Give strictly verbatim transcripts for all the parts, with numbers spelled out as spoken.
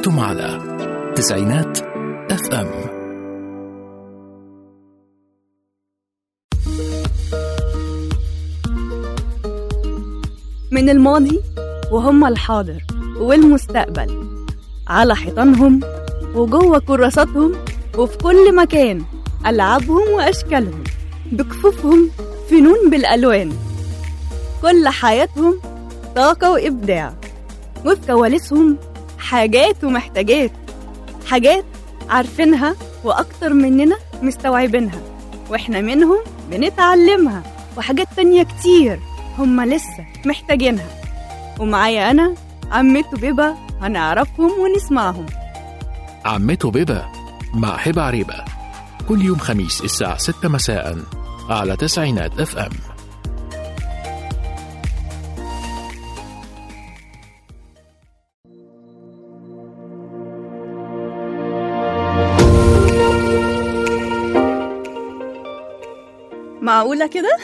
أنتم على تسعينات اف ام. من الماضي وهم الحاضر والمستقبل، على حيطانهم وجوه كراساتهم وفي كل مكان، ألعابهم وأشكالهم، بكفوفهم فنون بالألوان، كل حياتهم طاقة وإبداع، وفي كواليسهم حاجات ومحتاجات، حاجات عارفينها وأكتر مننا مستوعبينها، وإحنا منهم بنتعلمها، وحاجات تانية كتير هم لسه محتاجينها. ومعايا أنا عمته بيبا، هنعرفهم ونسمعهم. عمته بيبا مع هبة عريبة، كل يوم خميس الساعة ستة مساء على تسعينات اف ام. معقولة كده؟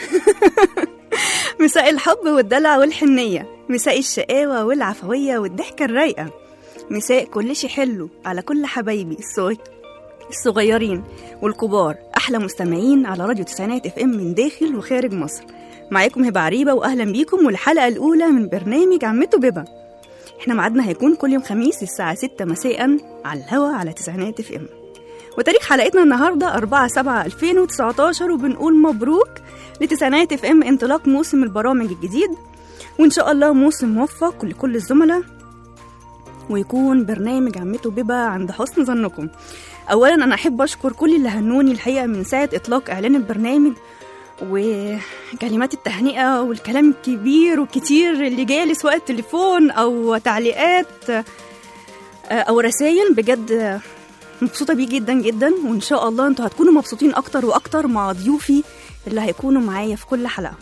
مساء الحب والدلع والحنية، مساء الشقاوة والعفوية والضحكة الرايقة، مساء كل شي حلو على كل حبايبي الصغ... الصغيرين والكبار، أحلى مستمعين على راديو تسعينات اف ام من داخل وخارج مصر. معاكم هبة عريبة وأهلا بيكم والحلقة الأولى من برنامج عمته بيبا. احنا معادنا هيكون كل يوم خميس الساعة ستة مساء على الهوا على تسعينات اف ام. وتاريخ حلقتنا النهاردة أربعة سبعة ألفين وتسعتاشر، وبنقول مبروك لتسعينات اف ام انطلاق موسم البرامج الجديد، وإن شاء الله موسم موفق لكل الزملاء، ويكون برنامج عمته بيبا عند حسن ظنكم. أولا أنا أحب أشكر كل اللي هنوني الحقيقة من ساعة إطلاق إعلان البرنامج، وكلمات التهنئة والكلام الكبير والكتير اللي جالي سواء التليفون أو تعليقات أو رسائل، بجد مبسوطة بيه جدا جدا. وإن شاء الله أنتوا هتكونوا مبسوطين أكتر وأكتر مع ضيوفي اللي هيكونوا معايا في كل حلقة.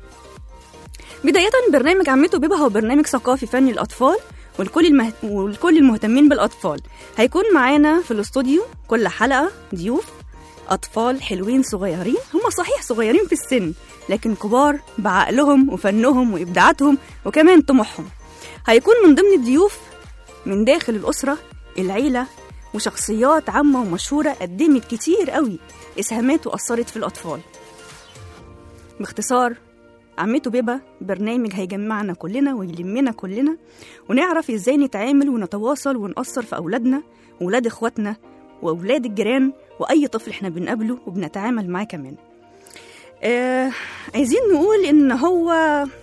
بداية برنامج عمته بيبا هو برنامج ثقافي فني للأطفال والكل, المه... والكل المهتمين بالأطفال. هيكون معانا في الاستوديو كل حلقة ضيوف أطفال حلوين صغيرين، هم صحيح صغيرين في السن لكن كبار بعقلهم وفنهم وإبداعاتهم وكمان طموحهم. هيكون من ضمن الضيوف من داخل الأسرة، العيلة، وشخصيات عامة ومشهورة قدمت كتير قوي إسهامات وأثرت في الأطفال. باختصار عمته بيبا برنامج هيجمعنا كلنا ويلمنا كلنا، ونعرف إزاي نتعامل ونتواصل ونأثر في أولادنا وولاد إخواتنا وأولاد الجيران وأي طفل إحنا بنقابله وبنتعامل معاه كمان. آه عايزين نقول إن هو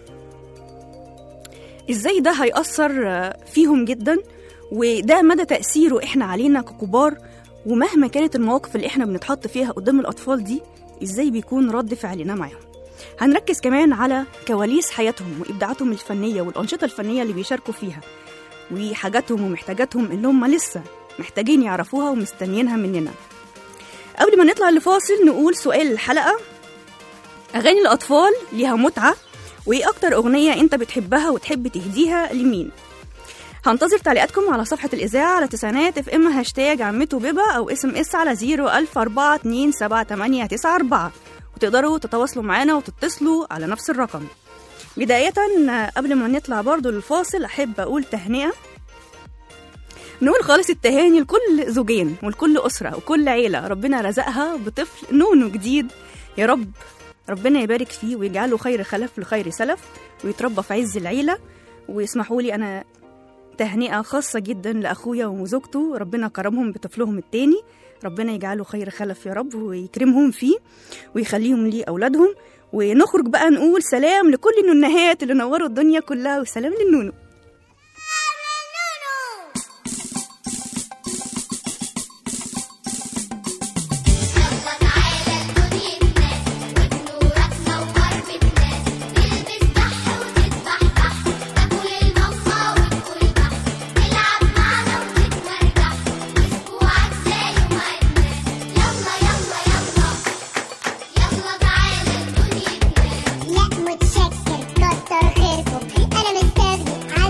إزاي ده هيأثر فيهم جدا، وده مدى تأثيره إحنا علينا ككبار، ومهما كانت المواقف اللي إحنا بنتحط فيها قدام الأطفال دي إزاي بيكون رد فعلنا معهم. هنركز كمان على كواليس حياتهم وإبداعاتهم الفنية والأنشطة الفنية اللي بيشاركوا فيها، وحاجاتهم ومحتاجاتهم اللي هم لسه محتاجين يعرفوها ومستنيينها مننا. قبل ما نطلع لفاصل نقول سؤال الحلقة: أغاني الأطفال ليها متعة، وإيه أكتر أغنية أنت بتحبها وتحب تهديها لمين؟ هنتظر تعليقاتكم على صفحة الإذاعة على تسعينات اف ام هاشتاج عمته بيبا، أو اس ام اس على زيرو ألف أربعة اتنين سبعة تمانية تسعة أربعة، وتقدروا تتواصلوا معنا وتتصلوا على نفس الرقم. بداية قبل ما نطلع برضو للفاصل أحب أقول تهنئة، نقول خالص التهاني لكل زوجين ولكل أسرة وكل عيلة ربنا رزقها بطفل نونو جديد. يا رب ربنا يبارك فيه ويجعله خير خلف لخير سلف، ويتربى في عز العيلة. ويسمحوا لي أنا تهنئة خاصة جدا لأخويا وزوجته، ربنا كرمهم بطفلهم التاني، ربنا يجعله خير خلف يا رب ويكرمهم فيه ويخليهم لي أولادهم. ونخرج بقى نقول سلام لكل النونهات اللي نوروا الدنيا كلها، وسلام للنونو. متشكر كتر خيركم، أنا مستني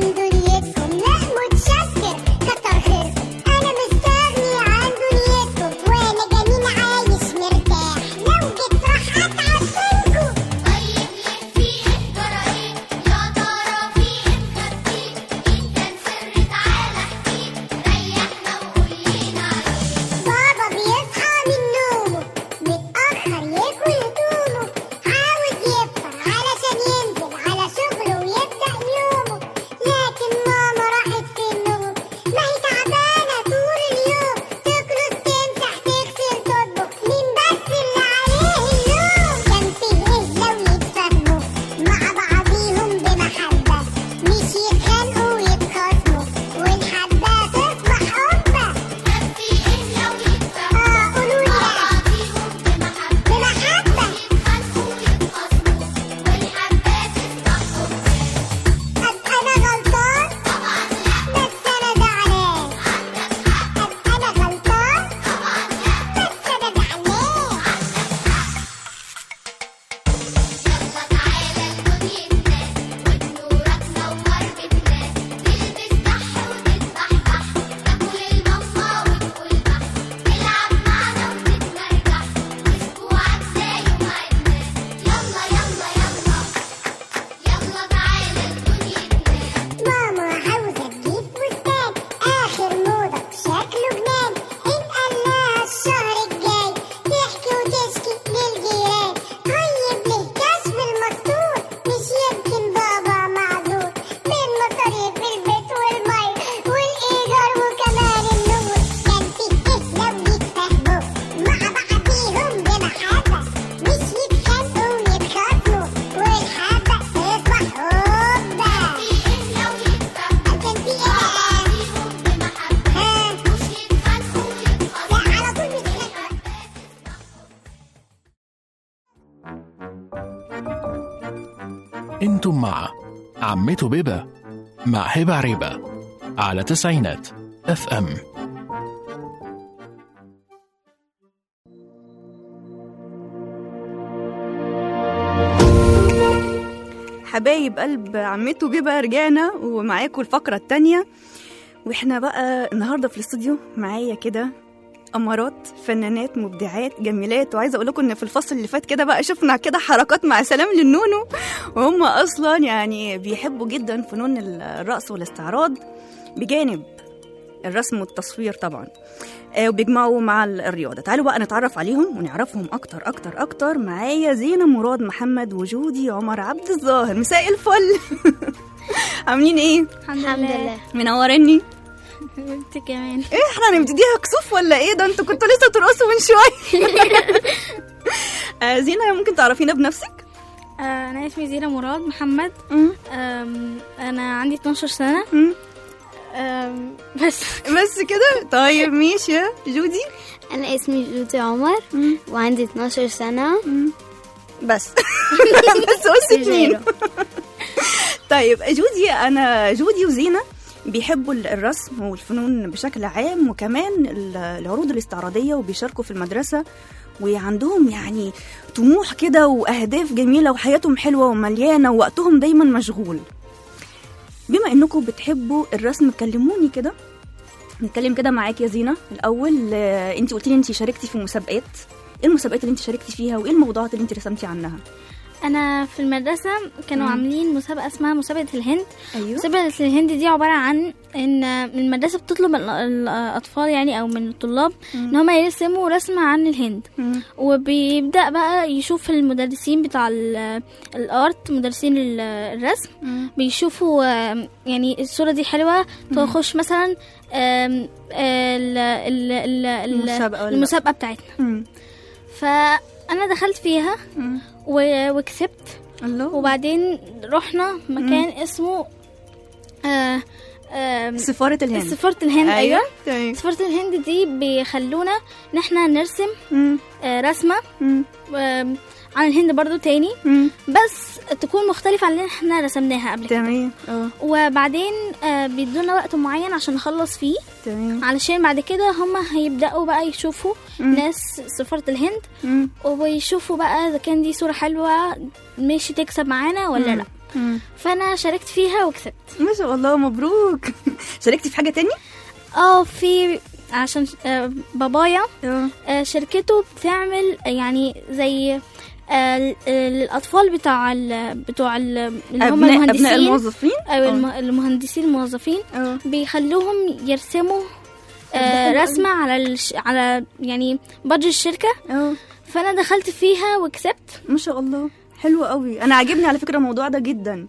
كنتم مع عمته بيبة مع هبة عريبة على تسعينات اف ام. حبايب قلب عمته بيبة، رجعنا ومعاكم الفقرة التانية. واحنا بقى النهاردة في الاستوديو معايا كده أمارات، فنانات، مبدعات، جميلات. وعايزة أقول لكم إن في الفصل اللي فات كده بقى شفنا كده حركات مع سلام للنونو، وهم أصلا يعني بيحبوا جدا فنون الرقص والاستعراض بجانب الرسم والتصوير طبعا، آه وبيجمعوا مع الرياضة. تعالوا بقى نتعرف عليهم ونعرفهم أكتر أكتر أكتر. معايا زينة مراد محمد وجودي عمر عبد الظاهر. مساء الفل. عاملين إيه؟ الحمد لله. منورني. انت كمان. ايه احنا هنبتديها كسوف ولا ايه؟ ده انتوا كنتوا لسه ترقصوا من شويه. آه زينة، ممكن تعرفينا بنفسك؟ آه انا اسمي زينة مراد محمد. انا عندي اتناشر سنة. بس بس كده. طيب ماشي. يا جودي؟ انا اسمي جودي عمر مم. وعندي اتناشر سنة. مم. بس بس قلت اتنين. طيب جودي، انا جودي وزينة بيحبوا الرسم والفنون بشكل عام، وكمان العروض الاستعراضية، وبيشاركوا في المدرسة، وعندهم يعني طموح كده وأهداف جميلة، وحياتهم حلوة ومليانة، ووقتهم دايما مشغول. بما انكم بتحبوا الرسم كلموني كده، نتكلم كده معاك يا زينة. الأول انت قلتي لي انت شاركتي في مسابقات. ايه المسابقات اللي انت شاركتي فيها، وايه الموضوعات اللي انت رسمتي عنها؟ انا في المدرسه كانوا مم. عاملين مسابقه اسمها مسابقه الهند. أيوه. مسابقه الهند دي عباره عن ان المدرسه بتطلب الاطفال يعني او من الطلاب مم. ان هم يرسموا رسمه عن الهند. مم. وبيبدا بقى يشوف المدرسين بتاع الارت، مدرسين الرسم مم. بيشوفوا يعني الصوره دي حلوه، تخش مثلا المسابقه المسابقه بتاعتنا. فانا دخلت فيها مم. وكسبت الله. وبعدين رحنا مكان مم. اسمه آه آه سفارة الهند. سفارة الهند. أيوة. أيوة. سفارة الهند دي بيخلونا نحنا نرسم آه رسمة آه عن الهند برضو تاني، مم. بس تكون مختلفة عن اللي احنا رسمناها قبل كده. تمام. وبعدين آه بيدونا وقت معين عشان نخلص فيه. تمام. علشان بعد كده هم هيبدأوا بقى يشوفوا مم. ناس سفارة الهند مم. وبيشوفوا بقى إذا كان دي صورة حلوة ماشي تكسب معانا ولا مم. لا. مم. فأنا شاركت فيها وكسبت. ما شاء الله، مبروك. شاركتي في حاجة تانية؟ اه في عشان آه بابايا آه شركته بتعمل يعني زي آه الاطفال بتاع ال بتوع ال اللي هم المهندسين، ابناء الموظفين او المهندسين الموظفين أوه. بيخلوهم يرسموا آه رسمه على الش... على يعني بادج الشركه. أوه. فانا دخلت فيها وكسبت. ما شاء الله، حلو قوي. انا عاجبني على فكره الموضوع ده جدا.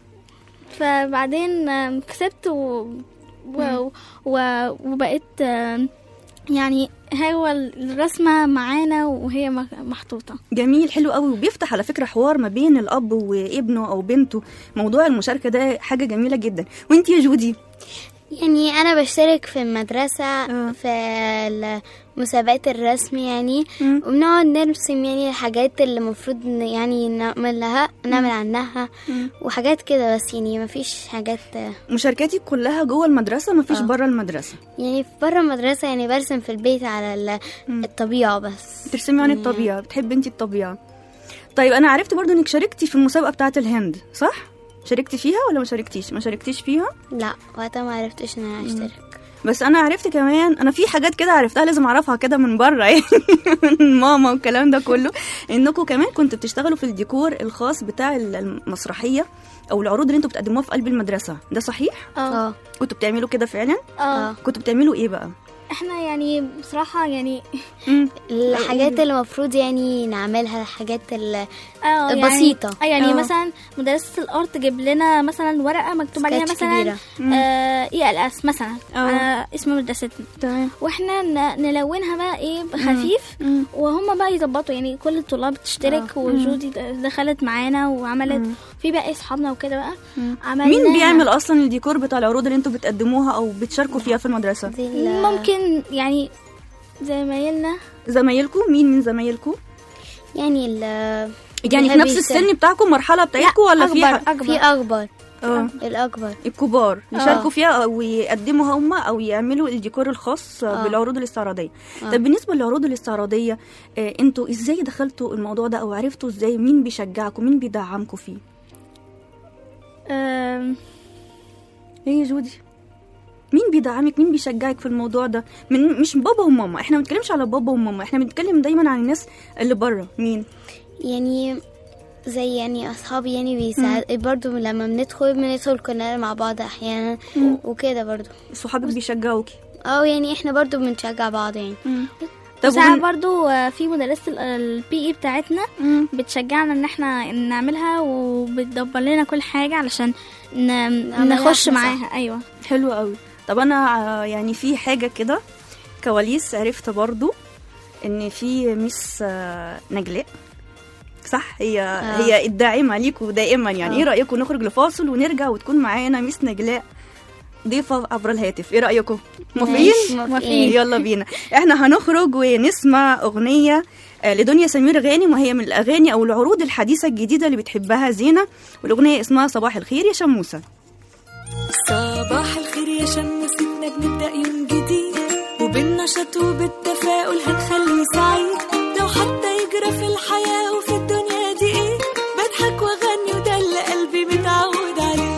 فبعدين آه كسبت و... و... و... وبقيت آه يعني هو الرسمة معانا وهي محطوطة. جميل، حلو قوي. وبيفتح على فكرة حوار ما بين الأب وابنه أو بنته. موضوع المشاركة ده حاجة جميلة جدا. وانتي يا جودي؟ يعني أنا بشترك في المدرسة أه. في مسابقات الرسم يعني م. وبنقعد نرسم يعني الحاجات اللي المفروض يعني نعمل لها نعمل عنها م. وحاجات كده، بس يعني ما فيش حاجات. مشاركاتي كلها جوه المدرسة، ما فيش أه. برا المدرسة؟ يعني برا المدرسة يعني برسم في البيت على الطبيعة بس. بترسمي عن الطبيعة؟ بتحبي انتي الطبيعة؟ طيب أنا عرفت برضو انك شاركتي في المسابقة بتاعة الهند، صح؟ شاركتي فيها ولا ما شاركتيش؟ ما شاركتيش فيها؟ لا، وقتها ما عرفتش ان انا اشترك. بس انا عرفت كمان، انا في حاجات كده عرفتها لازم اعرفها كده من بره يعني من ماما والكلام ده كله، انكم كمان كنتوا بتشتغلوا في الديكور الخاص بتاع المسرحيه او العروض اللي انتوا بتقدموها في قلب المدرسه، ده صحيح؟ اه. كنتوا بتعملوا كده فعلا؟ اه. كنتوا بتعملوا ايه بقى؟ احنا يعني بصراحة يعني الحاجات اللي المفروض يعني نعملها، الحاججات البسيطة يعني, يعني مثلا مدرسة الارت تجيب لنا مثلا ورقة مكتوب عليها مثلا اي ال اس مثلا على اسم مدرستنا، واحنا نلونها بقى ايه بخفيف، وهم بقى يظبطوا يعني كل الطلاب تشترك. وجودي دخلت معانا وعملت في باقي اصحابنا وكده بقى. مين بيعمل اصلا الديكور بتاع العروض اللي انتوا بتقدموها او بتشاركوا فيها في المدرسة؟ ممكن يعني زمايلنا. زمايلكم؟ مين من زمايلكم؟ يعني يعني في نفس السن بتاعكم، مرحله بتاعتكم ولا في أكبر في اكبر اه الاكبر الكبار يشاركوا فيها ويقدموا هم او يعملوا الديكور الخاص أوه. بالعروض الاستعراضيه. أوه. طب بالنسبه للعروض الاستعراضيه آه انتوا ازاي دخلتوا الموضوع ده او عرفتوا ازاي؟ مين بيشجعكم؟ مين بيدعمكم فيه؟ أم... ايه جودي، مين بيدعمك؟ مين بيشجعك في الموضوع ده؟ من مش بابا وماما، احنا ما بنتكلمش على بابا وماما، احنا بنتكلم دايما عن الناس اللي بره. مين يعني زي يعني اصحابي يعني بيساعد برضو، لما بندخل بندخل كلنا مع بعض احيانا وكده. برضو صحابك بيشجعوكي؟ اه يعني احنا برضو بنشجع بعض يعني. طب ساعات برضو في مدرسة البي اي بتاعتنا مم. بتشجعنا ان احنا نعملها وبتدبر لنا كل حاجة علشان نخش معاها. ايوه حلو قوي. طب انا يعني في حاجة كده كواليس عرفت برضو ان في ميس نجلاء، صح؟ هي آه. هي الداعمة ليكوا دائما يعني. آه. ايه رأيكم نخرج لفاصل ونرجع وتكون معانا ميس نجلاء ضيفة عبر الهاتف؟ ايه رأيكم؟ موافقين؟ موافقين. يلا بينا. احنا هنخرج ونسمع اغنية لدنيا سمير غانم، وهي من الاغاني او العروض الحديثة الجديدة اللي بتحبها زينة، والاغنية اسمها صباح الخير يا شموسة. صباح الخير يا شموستنا، بنبدأ يوم جديد وبالنشاط وبالتفاؤل هنخليه سعيد. لو حتى يجرى في الحياة وفي الدنيا دي ايه، بضحك واغني وده اللي قلبي متعود عليه.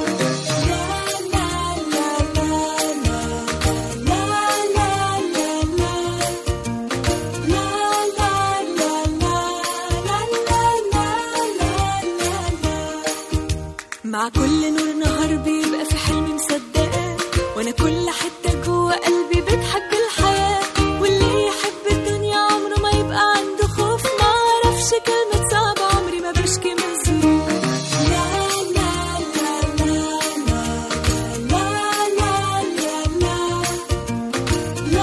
مع كل نور نهار بيبقى في حلم مصدقاه، وانا كل حتة جوه قلبي بتحب الحياة. واللي يحب الدنيا عمره ما يبقى عنده خوف، ما عرفش كلمة صعبة عمري ما بشكي من ظروف. لا لا لا لا لا لا لا لا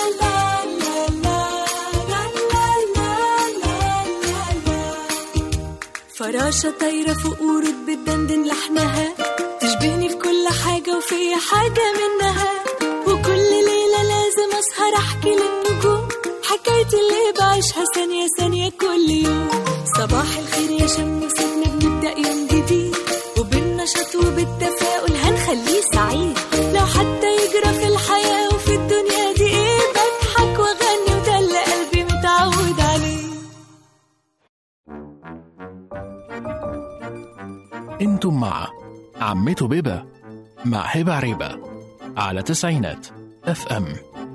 لا لا. فراشة طايرة فوق ورود بتدندن لحنها، تشبهني في كل حاجة وفي حاجة منها. وكل ليلة لازم أسهر أحكي للنجوم حكايتي اللي بعيشها ثانية ثانية كل يوم. صباح الخير يا شموستنا، بنبدأ يوم جديد وبالنشاط وبالتفاؤل هنخليه سعيد. لو حتى يجرى في الحياة وفي الدنيا دي ايه، بضحك واغني وده اللي قلبي متعود عليه. انتم مع عمته بيبة مع هبة عريبة على تسعينات اف ام.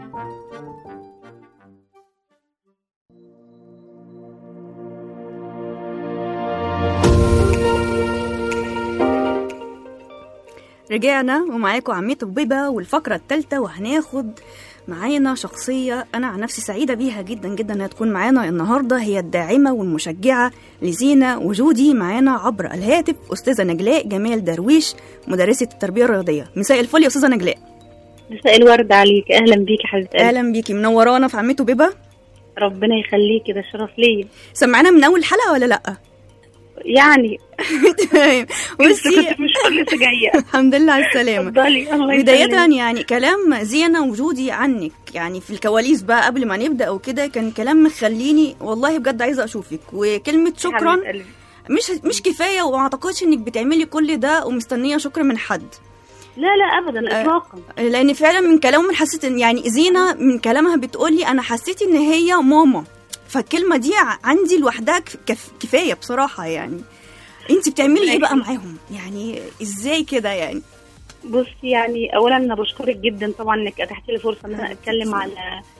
رجعنا ومعاكم عمته بيبة والفقرة الثالثة، وهناخد معانا شخصية أنا عن نفسي سعيدة بيها جدا جدا أنها تكون معانا النهاردة. هي الداعمة والمشجعة لزينة وجودي. معانا عبر الهاتف أستاذة نجلاء جمال درويش، مدرسة التربية الرياضية. مساء الفل يا أستاذة نجلاء. مساء الورد عليك، أهلا بيكي حبيبتي. أهلا بيكي، منورانا في عمته بيبة. ربنا يخليكي، ده شرف ليا. سمعنا من أول حلقة ولا لأ؟ يعني تمام. بصي كنت مش لسه جايه. الحمد لله على السلامه. اتفضلي. الله بدايه يعني كلام زينة وجودي عنك يعني في الكواليس بقى قبل ما نبدا وكده، كان كلام مخليني والله بجد عايزه اشوفك. وكلمه شكرا مش مش كفايه، وما اعتقدش انك بتعملي كل ده ومستنيه شكر من حد. لا لا ابدا اطلاقا. آه لان فعلا من كلامهم حسيت ان يعني زينة من كلامها بتقولي انا حسيت ان هي ماما، فالكلمه دي عندي لوحدها كفايه بصراحه. يعني انت بتعملي ايه بقى معاهم؟ يعني ازاي كده يعني؟ بصي يعني اولا انا بشكرك جدا طبعا انك اتحتي لي فرصه ان انا اتكلم على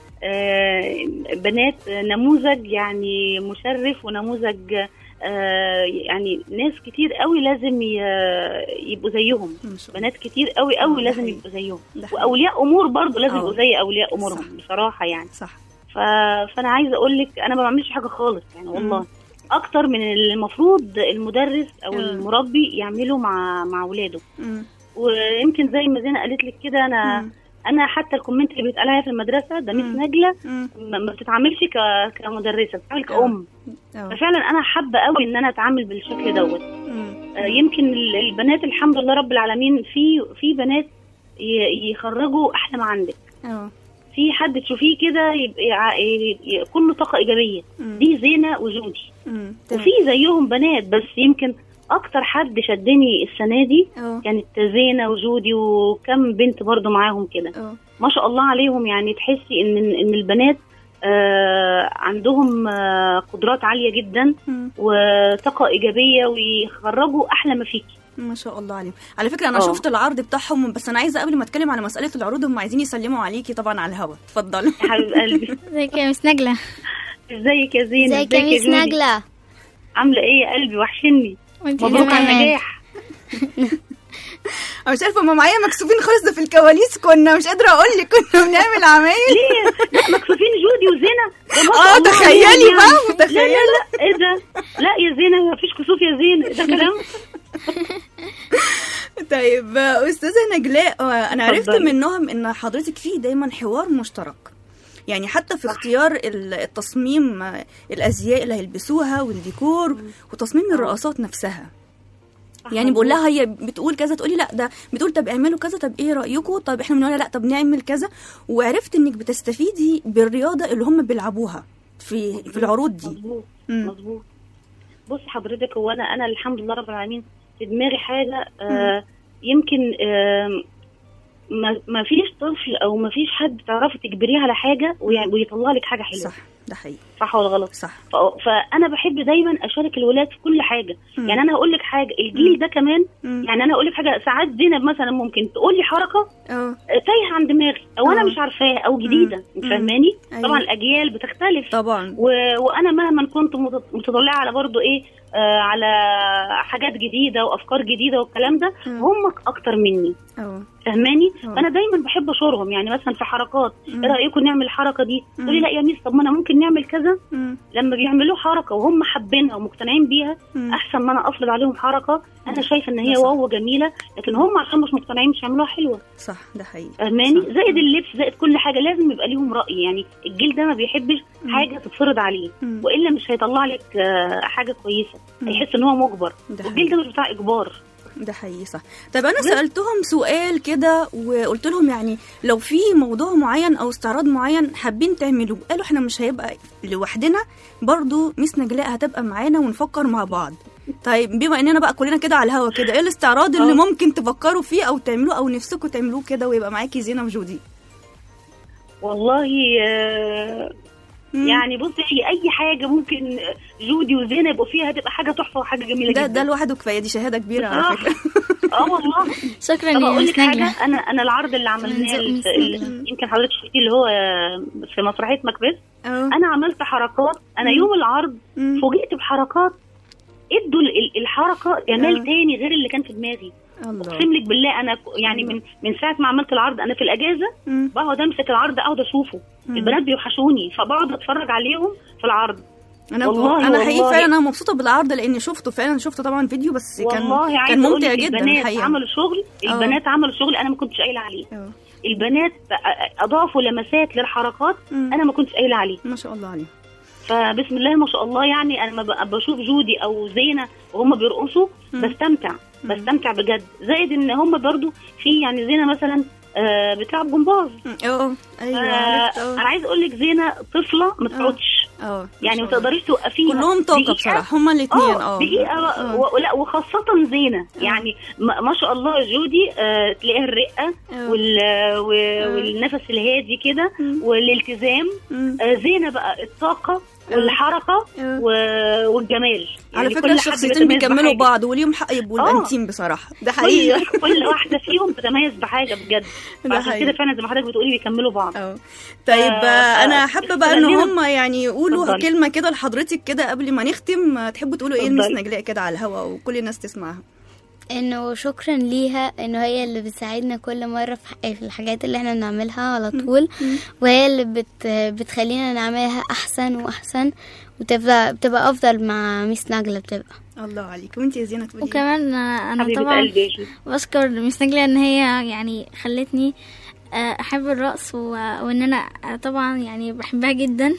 بنات نموذج يعني مشرف، ونموذج يعني ناس كتير قوي لازم يبقوا زيهم. بنات كتير قوي قوي لازم يبقوا زيهم، واولياء امور برضو لازم يبقوا زي اولياء امورهم. صح. بصراحه يعني صح. فانا عايزه اقول لك انا ما بعملش حاجه خالص يعني والله. م. اكتر من المفروض المدرس او م. المربي يعمله مع مع اولاده. ويمكن زي ما زينة قالت لك كده، انا م. انا حتى الكومنت اللي بيتقال عليها في المدرسه ده مس نجله ما بتتعاملش كمدرسه، بتتعامل كأم. ففعلا انا حابه قوي ان انا اتعامل بالشكل دوت. آه يمكن البنات الحمد لله رب العالمين في في بنات يخرجوا احلى ما عندك. أوه. في حد تشوفيه كده يبقى كله طاقه ايجابيه. مم. دي زينه وجودي. مم. وفي زيهم بنات، بس يمكن اكتر حد شدني السنه دي أوه. كانت زينه وجودي، وكم بنت برضو معاهم كده ما شاء الله عليهم. يعني تحسي ان ان البنات آه عندهم آه قدرات عاليه جدا م. وطاقه ايجابيه، ويخرجوا احلى ما فيكي ما شاء الله عليهم. على فكره انا أوه. شفت العرض بتاعهم، بس انا عايزه قبل ما اتكلم على مساله العروض هم عايزين يسلموا عليكي طبعا على الهوا. اتفضلي يا حبيب قلبي. ازيك يا مس نجله؟ ازيك يا زينب؟ ازيك يا مس نجله؟ عامله ايه يا قلبي؟ وحشني. مبروك على النجاح. انا مش عارفه هم معايا مكسوفين خالص، ده في الكواليس كنا مش قادره اقول لك كنا بنعمل عمايل. ليه؟ لا مكسوفين جودي وزينه. اه تخيلي بقى، متخيله. لا لا لا ايه ده؟ لا يا زينه مفيش كسوف يا زينه، ده كلام. طيب استاذه نجلاء، انا عرفت منهم ان حضرتك فيه دايما حوار مشترك، يعني حتى في اختيار التصميم، الازياء اللي هيلبسوها والديكور وتصميم الرقصات نفسها. يعني بقول لها هي بتقول كذا تقولي لا ده بتقول طب اعملوا كذا، طب ايه رايكم، طب احنا بنقول لا طب نعمل كذا. وعرفت انك بتستفيدي بالرياضه اللي هم بيلعبوها في في العروض دي. مظبوط مظبوط. بص حضرتك، هو انا انا الحمد لله رب العالمين في دماغي حاجه آه يمكن آه ما ما فيش طفل او ما فيش حد تعرفي تجبريه على حاجه ويطلع لك حاجه حلوه. صح، ده حقيقي. صح ولا غلط؟ صح. فانا بحب دايما اشارك الولاد في كل حاجه. مم. يعني انا هقول لك حاجه، الجيل مم. ده كمان مم. يعني انا هقول لك حاجه، ساعات زينب مثلا ممكن تقول لي حركه تايهه عن دماغي او أوه. انا مش عارفاها او جديده، انت فاهماني؟ أيوه. طبعا الاجيال بتختلف طبعا، و... وانا مهما كنت متطلعه على برضو ايه آه على حاجات جديده وافكار جديده والكلام ده، مم. هم اكتر مني. اه فهماني؟ فانا دايما بحب اشورهم. يعني مثلا في حركات، ايه رايكم نعمل الحركه دي؟ تقولي لا يا ميس طب ما انا ممكن نعمل كذا. مم. لما بيعملوا حركه وهم حابينها ومقتنعين بيها، مم. احسن ما انا افرض عليهم حركه انا شايفه ان هي واو جميله، لكن هم عشان مش مقتنعين مش هيعملوها حلوه. صح، ده حقيقي. فهماني؟ زائد اللبس، زائد كل حاجه لازم يبقى ليهم راي. يعني الجيل ده ما بيحبش مم. حاجه تتفرض عليه، مم. والا مش هيطلع لك حاجه كويسه، هيحس ان هو مجبر. الجيل ده مش بتاع اجبار. ده حقيقي. صح. طب انا سالتهم سؤال كده وقلت لهم يعني لو في موضوع معين او استعراض معين حابين تعملوه، قالوا احنا مش هيبقى لوحدنا، برضو ميس نجلاء هتبقى معانا ونفكر مع بعض. طيب بما اننا بقى كلنا كده على الهوا كده، ايه الاستعراض اللي أوه. ممكن تفكروا فيه او تعملوه او نفسكم تعملوه كده ويبقى معاكي زينب وجودي؟ والله آه يعني بصي اي حاجه ممكن جودي وزينب يبقوا فيها هتبقى حاجه تحفه وحاجه جميله ده جدا. ده لوحده كفايه، دي شهاده كبيره على فكره. اه والله. شكرا يا مس نجلاء. انا انا العرض اللي عملناه يمكن حضرتك شفتيه اللي هو في مسرحيه مكبث، انا عملت حركات. انا يوم العرض فوجئت بحركات ادوا الحركه جمال تاني غير اللي كان في دماغي. اقسم لك بالله انا يعني من من ساعه ما عملت العرض انا في الاجازه بقعد امسك العرض اقعد اشوفه. البنات بيوحشوني فبقعد اتفرج عليهم في العرض. انا والله انا حقيقي فعلا انا مبسوطه بالعرض لاني شفته فعلا، شفته طبعا فيديو بس كان كان ممتع جدا الحقيقه. عملوا شغل البنات أوه. عملوا شغل انا ما كنتش قايله عليه. أوه. البنات اضافوا لمسات للحركات مم. انا ما كنتش قايله عليه. ما شاء الله عليه. فبسم الله ما شاء الله. يعني انا لما بشوف جودي او زينه وهم بيرقصوا بستمتع بستمتع بجد. زائد ان هم برضو في يعني زينه مثلا آه بتلعب جمباز. اه ايوه آه انا عايز اقول لك زينه طفله ما تقعدش، اه يعني ما تقدرش توقفيها. كلهم طاقه بصراحه هما الاثنين. اه دقيقه و... لا وخاصه زينه أوه. يعني ما... ما شاء الله جودي آه تلاقيها الرقه وال... و... والنفس الهادي كده والالتزام. آه زينه بقى الطاقه والحركه و... والجمال. يعني على فكره الشخصيتين بيكملوا بعض وليهم حق يبقوا الانتيم بصراحه. ده حقيقي. كل, كل واحده فيهم بتتميز بحاجه بجد. عشان كده فعلا زي ما حضرتك بتقولي بيكملوا بعض. اه طيب آه انا حابه بقى ان هم يعني يقولوا فضل. كلمه كده لحضرتك كده قبل ما نختم. تحبوا تقولوا ايه لمس نجلاء كده على الهوا وكل الناس تسمعها؟ انه شكرا ليها، انه هي اللي بتساعدنا كل مره في الحاجات اللي احنا بنعملها على طول، وهي اللي بت بتخلينا نعملها احسن واحسن وتبقى بتبقى افضل مع ميس نجلاء. بتبقى الله عليك. وانتي يا زينة تقولي؟ وكمان انا طبعا بشكر ميس نجلاء ان هي يعني خلتني احب الرقص، وان انا طبعا يعني بحبها جدا،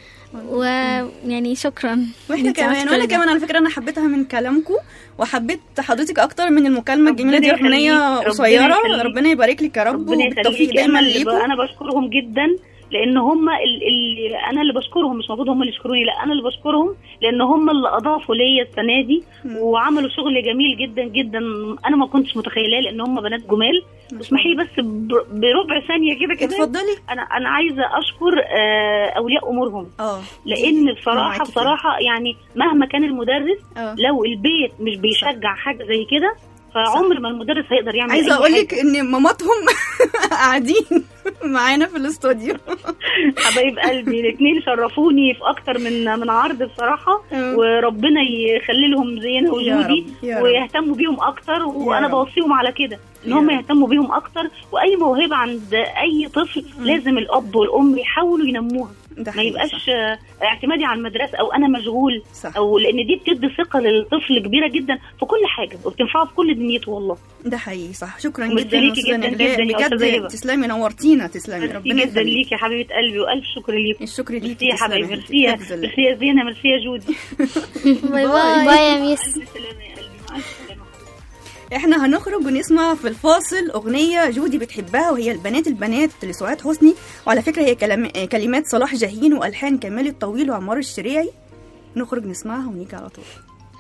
ويعني شكرا. واحنا كمان وانا كمان على فكره انا حبيتها من كلامكم وحبيت حضرتك اكتر من المكالمه الجميله دي. اغنيه قصيره. ربنا يبارك لك يا رب وبالتوفيق دايما ليكم. انا بشكرهم جدا لان هم اللي انا اللي بشكرهم، مش المفروض هم اللي يشكروني، لا انا اللي بشكرهم لان هم اللي اضافوا ليا السنه دي وعملوا شغل جميل جدا جدا انا ما كنتش متخيلاه، لان هم بنات جمال. اسمحي لي بس بربع ثانيه كده كده اتفضلي. انا انا عايزه اشكر اولياء امورهم، اه لان بصراحه بصراحه يعني مهما كان المدرس أوه. لو البيت مش بيشجع حاجه زي كده فعمر ما المدرس هيقدر يعمل. عايزه اقول لك ان ماماتهم قاعدين معانا في الاستوديو. حبايب قلبي الاثنين شرفوني في اكتر من من عرض بصراحه، وربنا يخلي لهم زينا وجودي ويهتموا بيهم اكتر، وانا بوصيهم على كده ان هم يهتموا بيهم اكتر. واي موهبه عند اي طفل لازم الاب والام يحاولوا ينموها، ما يبقاش اعتمادي على المدرسه او انا مشغول صح. او لان دي بتدي ثقه للطفل كبيره جدا في كل حاجه وبتنفعه في كل دنيته. والله ده حقيقي صح. شكرا جدا جدا جدا بجد، تسلمي نورتينا. تسلمي ربنا جدا ليكي يا حبيبه قلبي، والف شكر ليكي. الشكر ليكي يا حبيبي. ميرسي ميرسي يا زينه، ميرسي يا جودي. باي باي باي يا ميس. احنا هنخرج ونسمع في الفاصل اغنيه جودي بتحبها، وهي البنات البنات لسعاد حسني، وعلى فكره هي كلمات صلاح جاهين والحان كمال الطويل وعمار الشريعي. نخرج نسمعها ونيجي على طول.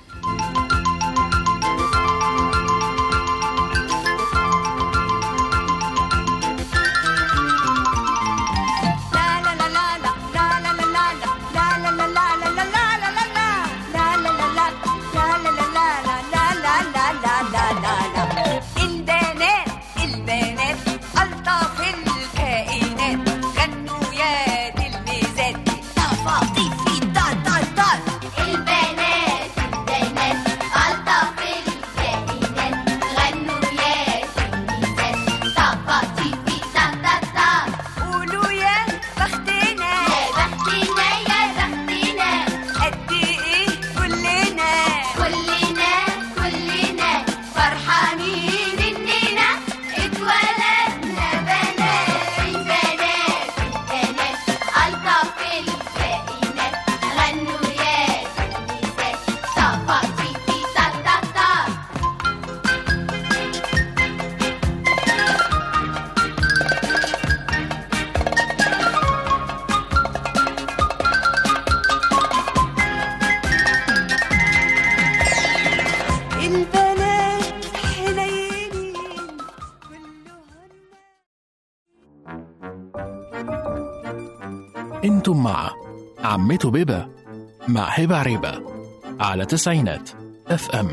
انتم مع عمته بيبة مع هبة عريبة على تسعينات اف ام.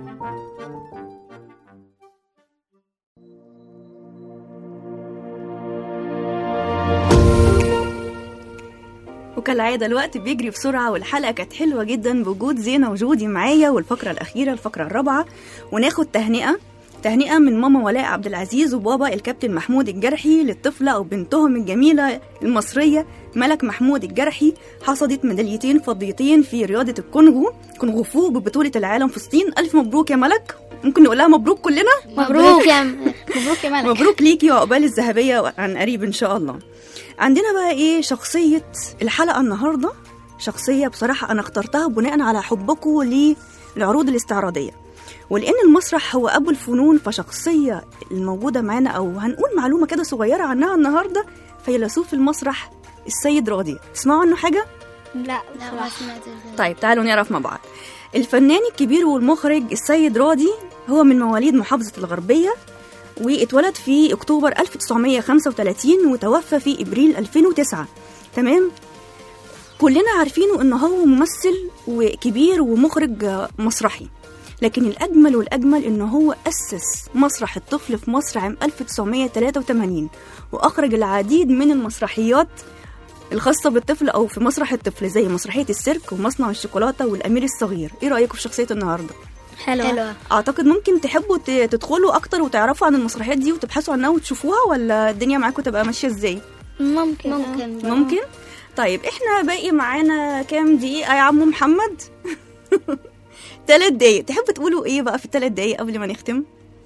وكالعادة الوقت بيجري بسرعة، والحلقة كانت حلوة جدا بوجود زينة وجودي معايا. والفقرة الأخيرة الفقرة الرابعة، وناخد تهنئة تهنئة من ماما ولاء عبد العزيز وبابا الكابتن محمود الجرحي للطفلة أو بنتهم الجميلة المصرية ملك محمود الجرحي. حصدت ميداليتين فضيتين في رياضة الكونغو كونغو فو ببطولة العالم في الصين. ألف مبروك يا ملك. ممكن نقولها مبروك كلنا؟ مبروك يا مبروك يا ملك. مبروك ليكي وعقبال الذهبية عن قريب إن شاء الله. عندنا بقى إيه شخصية الحلقة النهاردة؟ شخصية بصراحة أنا اخترتها بناء على حبكم للعروض الاستعراضية، ولأن المسرح هو أبو الفنون، فشخصية الموجودة معانا أو هنقول معلومة كده صغيرة عنها النهاردة، فيلسوف المسرح السيد راضي. تسمعوا عنه حاجة؟ لا لا. طيب تعالوا نعرف مع بعض. الفنان الكبير والمخرج السيد راضي هو من مواليد محافظة الغربية، واتولد في أكتوبر ألف وتسعمية وخمسة وثلاثين وتوفى في إبريل ألفين وتسعة. تمام؟ كلنا عارفينه إنه هو ممثل وكبير ومخرج مسرحي، لكن الأجمل والأجمل إنه هو أسس مسرح الطفل في مصر عام ألف وتسعمية وثلاثة وثمانين، وأخرج العديد من المسرحيات الخاصة بالطفل أو في مسرح الطفل زي مسرحية السيرك ومصنع الشوكولاتة والأمير الصغير. إيه رأيكم في شخصية النهاردة؟ حلوة. أعتقد ممكن تحبوا تدخلوا أكتر وتعرفوا عن المسرحيات دي وتبحثوا عنها وتشوفوها، ولا الدنيا معاكم تبقى ماشية إزاي؟ ممكن ممكن ممكن. طيب إحنا باقي معانا كام دقيقة يا عم محمد؟ ثلاث دقايق. تحبوا تقولوا إيه بقى في الثلاث دقايق قبل ما نختم؟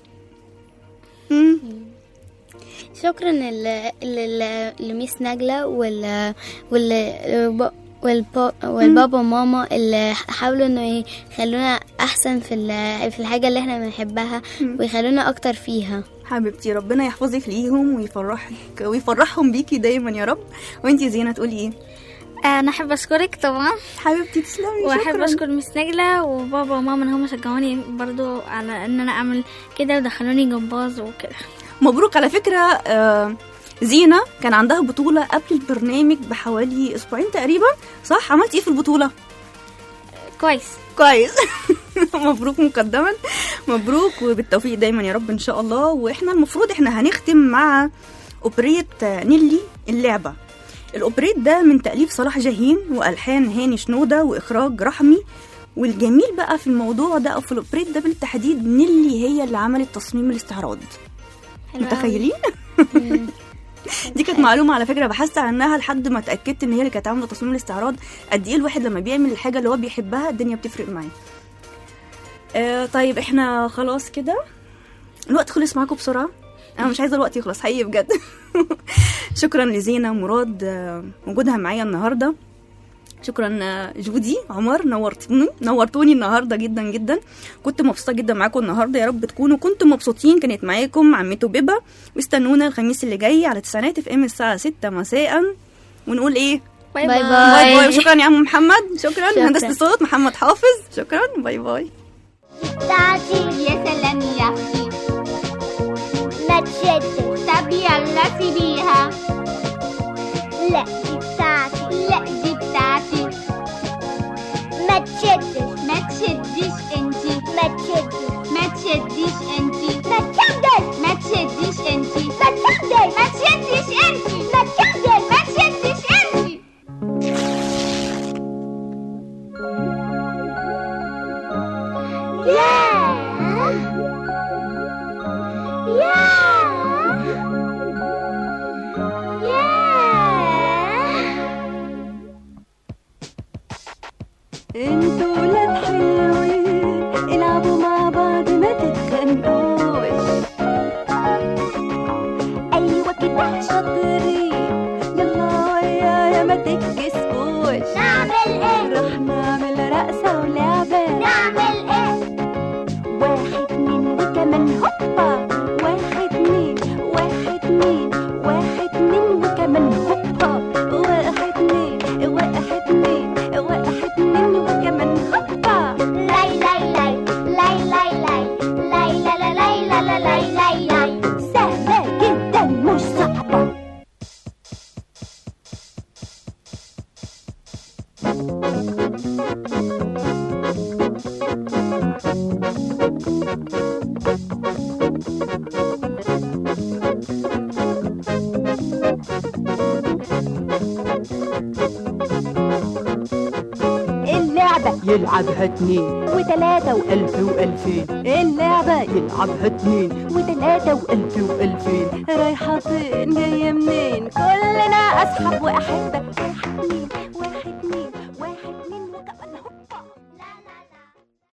شكرا لميس نجلة وال وال والبا... والبابا وماما اللي حاولوا انه يخلونا احسن في في الحاجه اللي احنا بنحبها ويخلونا اكتر فيها. حبيبتي ربنا يحفظك ليهم ويفرحك ويفرحهم بيكي دايما يا رب. وانتي زينة تقولي ايه؟ انا احب اشكرك طبعا حبيبتي تسلمي. واحب اشكر مس نجلة وبابا وماما ان هم شجعوني برضو على ان انا اعمل كده ودخلوني جمباز وكده. مبروك على فكرة. آه زينة كان عندها بطولة قبل البرنامج بحوالي اسبوعين تقريبا، صح؟ عملتي ايه في البطولة؟ كويس كويس. مبروك مقدما، مبروك وبالتوفيق دايما يا رب ان شاء الله. واحنا المفروض احنا هنختم مع اوبريت نيلي اللعبة. الاوبريت ده من تأليف صلاح جاهين والحان هاني شنودة واخراج رحمي. والجميل بقى في الموضوع ده او في الاوبريت ده بالتحديد نيلي هي اللي عملت تصميم الاستعراض. متخيلين؟ دي كانت معلومه على فكره بحثت عنها لحد ما اتاكدت ان هي اللي كانت عامله تصميم الاستعراض. قد ايه الواحد لما بيعمل الحاجه اللي هو بيحبها الدنيا بتفرق معاه. آه طيب احنا خلاص كده الوقت خلص معاكم بسرعه. انا مش عايزه الوقت يخلص حقيقي بجد. شكرا لزينة مراد وجودها معايا النهارده. شكرا جودي عمر، نورتوني نورتوني النهارده جدا جدا. كنت مبسوطه جدا معاكم النهارده، يا رب تكونوا كنتم مبسوطين. كانت معاكم عمته بيبا، واستنونا الخميس اللي جاي على تسعينات اف ام الساعه ستة مساء. ونقول ايه؟ باي باي باي, باي. باي باي. شكرا يا عم محمد. شكرا, شكرا. هندسه الصوت محمد حافظ. شكرا. باي باي. بتاعتي يا سلام يا اختي ما تشدش. طب يلا سيبيها. لا دي بتاعتي. لا دي بتاعتي. ما تشدش. ما تشديش انتي. ما تشدش. ما تشديش انتي. ما تشدش. ما تشديش انتي. ما تشدش. ما تشديش انتي. ما تشدش. ما تشديش انتي. ياه ياه ياه. انتوا ولاد حلوين العبوا مع بعض ما تتخانقوش. ايوه كده شاطرين يلا ويايا ما تتكسفوش. نعمل ايه؟ رح نعمل رقصة ولعبة. نعمل ايه؟ واحد اتنين وكمان هوبا. واحد اتنين واحد اتنين واحد اتنين وكمان هوبا. واحد اتنين واحد اتنين واحد اتنين وكمان هوبا. لاي لاي لاي لاي لاي لاي لاي لا لا لاي لا لا لاي لاي لاي. سهلة جدا مش صعبة. اللعبة يلعبها اتنين وتلاتة ألف وألفين. اللعبة يلعبها اتنين وتلاتة ألف وألفين. رايحة فين جاية منين؟ كلنا أصحاب وأحبة.